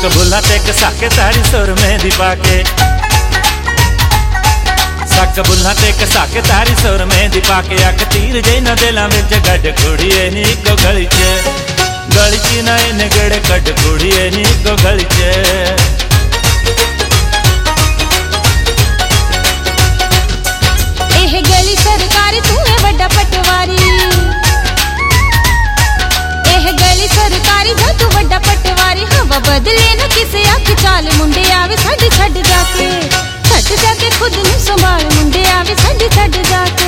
सक बुला ते कसाके तारी सुर मेहंदी पाके, सक बुला ते कसाके तारी सुर मेहंदी पाके। अख तीर जे न दिलां विच गड्ड कुड़िए नी को गली च ना इन गेड़े कड कुड़िए नी को गली च। गली सरकारी तू है बड़ा पटवारी, एह गली सरकारी जा तू बड़ा पटवारी। हवा बदले न किसे आख चाल मुंडे आवे छड़ छड़ जाके खुद नू संभाल मुंडे आवे छड़ जाके।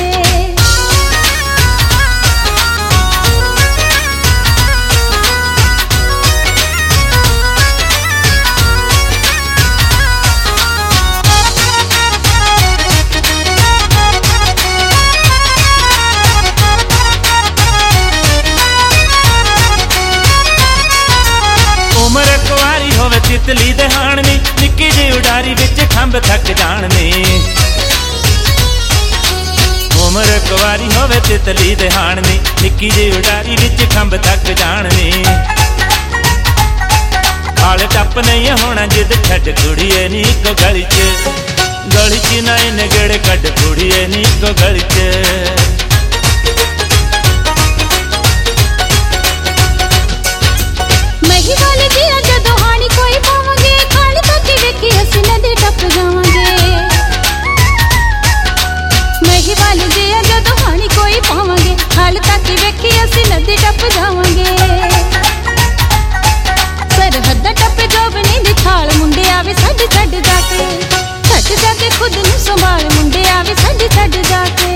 उमर कुआरी होवे तितली दे हाणनी, निक्की जी उडारी विच खंभ थक जाणनी। उमर कुआरी होवे तितली दे हाणनी, निक्की जी उडारी विच खंभ थक जाणनी। हाल टप नहीं होना जिद छड कुड़िए नी को गली च ना इन गेड़े कड कुड़िए नी को गली च। महिवाल जिया जदों हाणी कोई पावांगे, खाल तक वेखी असीं नदी टप जावांगे। महिवाल जिया जदों हाणी कोई पावांगे, खाल तक वेखी असीं नदी टप जावांगे। सरहद टप जोबनी दी थाल मुंडे आवे छड़ जाके खुद नू संभाल मुंडे आवे छड़ जाके।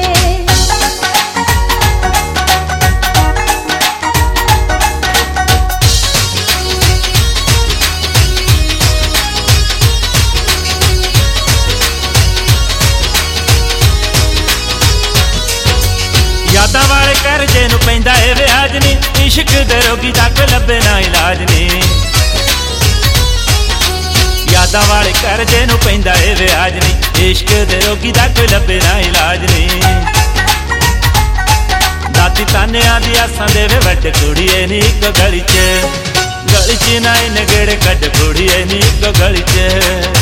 यादां वाले करजे नूं पैंदा ए व्याज नी, इश्क दे रोगी दा कोई लभे ना इलाज नी। यादां वाले करजे नूं पैंदा ए व्याज नी, इश्क दे रोगी दा कोई लभे ना इलाज नी। दाती तानियां दी आसां देवे वड्ड कुड़िए नी को गली च ना इन गेड़े कड कुड़िए नी को गली च।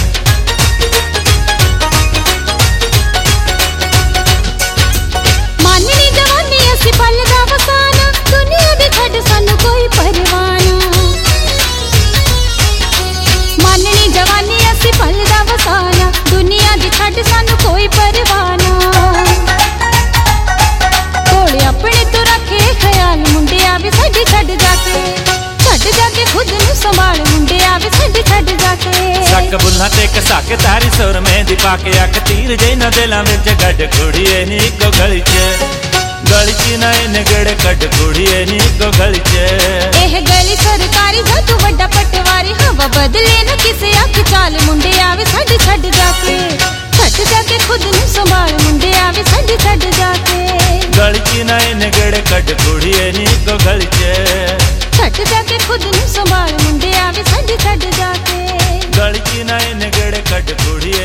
पल दा वसाना दुनिया दे छड़ सानू कोई परवाना। माननी जवानी असी पल दा वसाना, दुनिया दे छड़ सानू कोई परवाना। कोले अपने तो रखे ख्याल मुंडे आवे छड़ जाके खुद नू संभाल मुंडे आवे छड़ जाके। सक बुला ते कसाके तारी सुर मेहंदी पाके। अख तीर जे न दिलां विच गड्ड कुड़िए नी को गली च ना इन गेड़े कड कुड़िए नी को गली च। एह गली सरकारी जा तू बड़ा पटवारी। हवा बदले न किसे आख चाल मुंडे आवे छड़ जाके खुद नू संभाल मुंडे आवे छड़ जाके। गली च ना इन गेड़े कड कुड़िए नी को गली च जाके खुद नू संभाल मुंडे आवे छड़ जाके। गली च ना इन गेड़े कड कुड़िए